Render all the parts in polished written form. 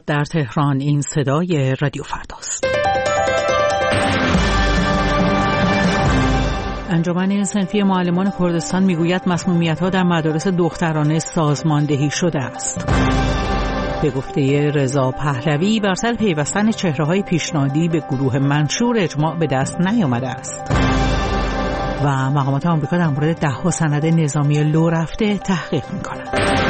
در تهران. این صدای رادیو فرداست. انجمن صنفی معلمان کردستان میگوید مسمومیت‌ها در مدارس دخترانه سازماندهی شده است. به گفته رضا پهلوی بر سر پیوستن چهره‌های پیشنهادی به گروه منشور اجماع به دست نیامده است. و مقامات آمریکا در مورد 10 سند نظامی لو رفته تحقیق می‌کنند.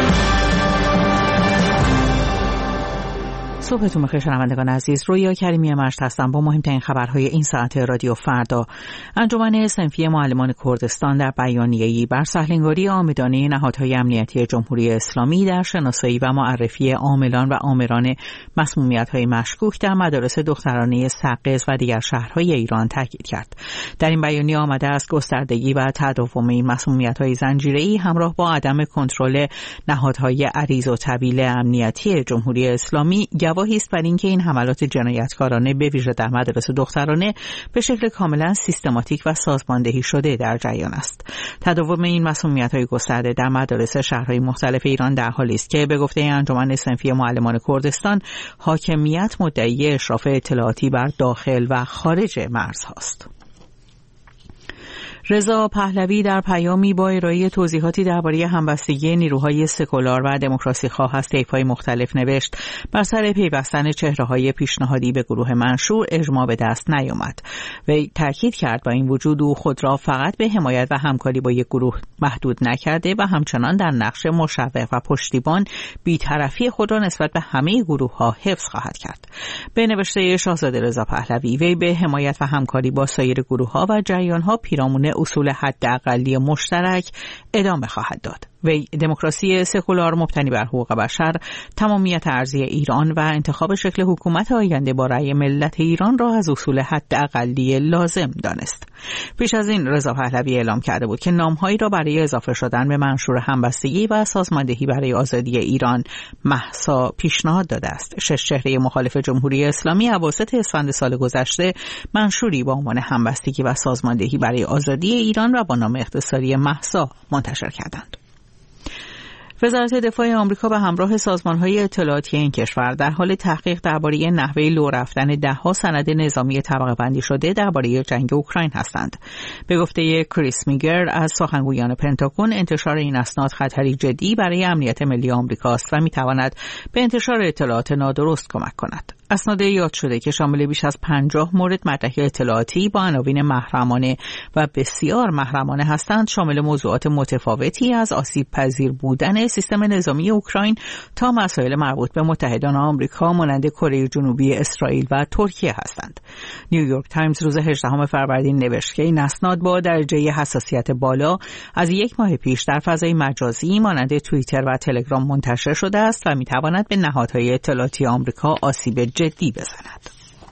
صبحتون بخیر شنوندگان عزیز. رویا کریمی مشت هستم با مهمترین خبرهای این ساعت رادیو فردا. انجمن صنفی معلمان کردستان در بیانیه‌ای بر سهل‌انگاری عامدانه نهادهای امنیتی جمهوری اسلامی در شناسایی و معرفی عاملان و آمران مسمومیت‌های مشکوک در مدارس دخترانه سقز و دیگر شهرهای ایران تاکید کرد. در این بیانیه آمده است گستردگی و تداوم این مسمومیت‌های زنجیره‌ای همراه با عدم کنترل نهادهای عریض و طویل امنیتی جمهوری اسلامی گواهی است بر اینکه این حملات جنایتکارانه به ویژه در مدارس دخترانه به شکل کاملا سیستماتیک و سازماندهی شده در جریان است. تداوم این مسمومیت‌های گسترده در مدارس شهرهای مختلف ایران در حالی است که به گفته انجمن صنفی معلمان کردستان حاکمیت مدعی اشراف اطلاعاتی بر داخل و خارج مرزهاست. رضا پهلوی در پیامی با ارائه توضیحاتی درباره همبستگی نیروهای سکولار و دموکراسی خواه از طیف‌های مختلف نوشت بر سر پیوستن چهره‌های پیشنهادی به گروه منشور اجماع به دست نیامد. وی تاکید کرد با این وجود او خود را فقط به حمایت و همکاری با یک گروه محدود نکرده و همچنان در نقش مشوق و پشتیبان بی‌طرفی خود را نسبت به همه گروه‌ها حفظ خواهد کرد. به نوشته شاهزاده رضا پهلوی وی به حمایت و همکاری با سایر گروه‌ها و جریان‌ها پیرامون اصول حداقلی مشترک ادامه خواهد داد. وی دموکراسی سکولار مبتنی بر حقوق بشر، تمامیت ارضی ایران و انتخاب شکل حکومت آینده با رأی ملت ایران را از اصول حداقلی لازم دانست. پیش از این رضا پهلوی اعلام کرده بود که نام‌هایی را برای اضافه شدن به منشور همبستگی و سازماندهی برای آزادی ایران مهسا پیشنهاد داده است. 6 چهره مخالف جمهوری اسلامی اواسط اسفند سال گذشته منشوری با عنوان همبستگی و سازماندهی برای آزادی ایران و با نام اختصاری مهسا منتشر کردند. وزارت دفاع آمریکا به همراه سازمان‌های اطلاعاتی این کشور در حال تحقیق درباره نحوه لو رفتن 10 سند نظامی طبقه بندی شده درباره جنگ اوکراین هستند. به گفته کریس میگر از سخنگویان پنتاگون انتشار این اسناد خطری جدی برای امنیت ملی آمریکا است و می‌تواند به انتشار اطلاعات نادرست کمک کند. اسناد یاد شده که شامل بیش از 50 مورد مدرک اطلاعاتی با عناوین محرمانه و بسیار محرمانه هستند، شامل موضوعات متفاوتی از آسیب پذیر بودن سیستم نظامی اوکراین تا مسائل مربوط به متحدان آمریکا مانند کره جنوبی، اسرائیل و ترکیه هستند. نیویورک تایمز روز 18 فروردین نوشت که این اسناد با درجه حساسیت بالا از 1 ماه پیش در فضای مجازی مانند توییتر و تلگرام منتشر شده است و می‌تواند به نهادهای اطلاعاتی آمریکا آسیب جدی بزند.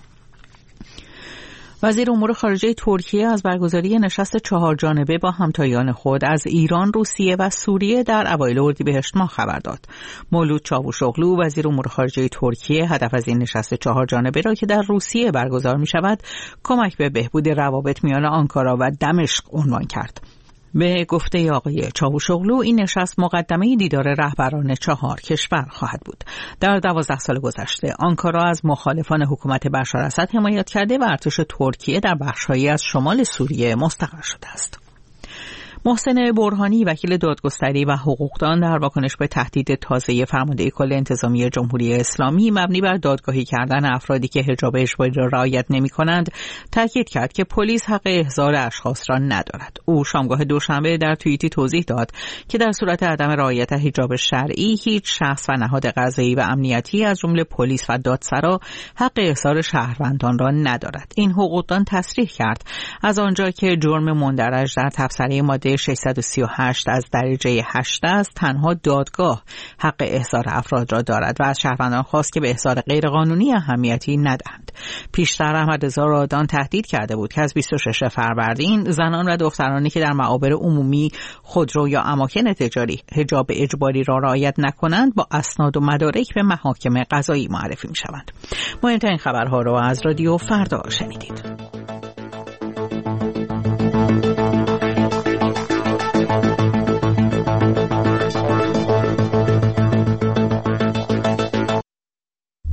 وزیر امور خارجه ترکیه از برگزاری نشست 4 جانبه با همتایان خود از ایران، روسیه و سوریه در اوایل اردیبهشت ماه خبر داد. مولود چاوشوغلو وزیر امور خارجه ترکیه هدف از این نشست 4 جانبه را که در روسیه برگزار می شود کمک به بهبود روابط میان آنکارا و دمشق عنوان کرد. به گفته آقای چاوشوغلو این نشست مقدمه دیدار رهبران 4 کشور خواهد بود. در 12 سال گذشته آنکارا از مخالفان حکومت بشار اسد حمایت کرده و ارتش ترکیه در بخش‌هایی از شمال سوریه مستقر شده است. محسن برهانی وکیل دادگستری و حقوقدان در واکنش به تهدید تازه فرمانده کل انتظامی جمهوری اسلامی مبنی بر دادگاهی کردن افرادی که حجاب اجباری را رعایت نمی‌کنند تاکید کرد که پلیس حق احضار اشخاص را ندارد. او شامگاه دوشنبه در توییتی توضیح داد که در صورت عدم رعایت حجاب شرعی هیچ شخص و نهاد قضایی و امنیتی از جمله پلیس و دادسرا حق احضار شهروندان را ندارد. این حقوقدان تصریح کرد از آنجا که جرم مندرج در تبصره ماده 638 از درجه 8 است، تنها دادگاه حق احضار افراد را دارد و از شهروندان خواست که به احضار غیرقانونی اهمیتی ندهند. پیشتر احمدرضا رادان تهدید کرده بود که از 26 فروردین زنان و دخترانی که در معابر عمومی، خودرو یا اماکن تجاری حجاب اجباری را رعایت نکنند با اسناد و مدارک به محاکم قضایی معرفی می‌شوند. مهمترین خبرها را از رادیو فردا شنیدید.